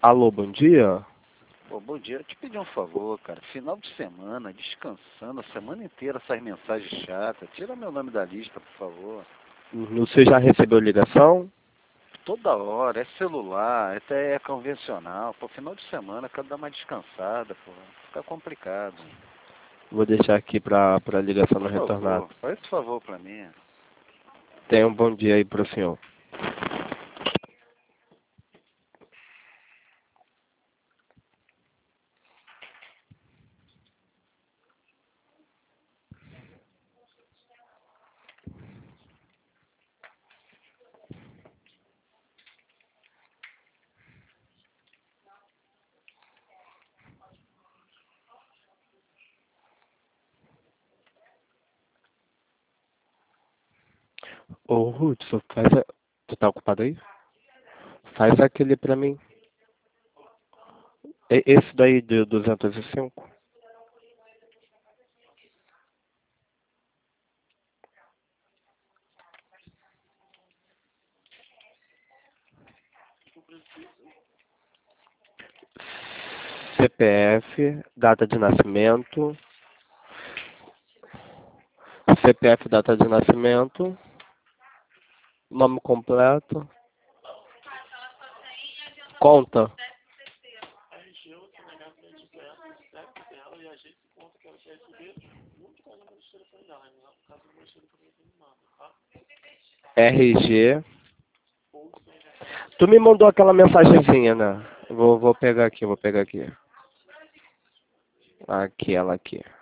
Alô, bom dia? Pô, bom dia. Eu te pedi um favor, cara. Final de semana, descansando a semana inteira essas mensagens chatas. Tira meu nome da lista, por favor. Você já recebeu ligação? Toda hora, é celular, até é convencional. Pô, final de semana, quero dar uma descansada, pô. Fica complicado. Vou deixar aqui pra ligação não Por retornar. favor, faz esse favor pra mim. Tenha um bom dia aí pro senhor. Ô, Hudson, Tu tá ocupado aí? Faz aquele pra mim. Esse daí de 205. CPF, data de nascimento. CPF, data de nascimento. Nome completo. Conta. RG. Tu me mandou aquela mensagenzinha, né? Vou pegar aqui. Aquela aqui.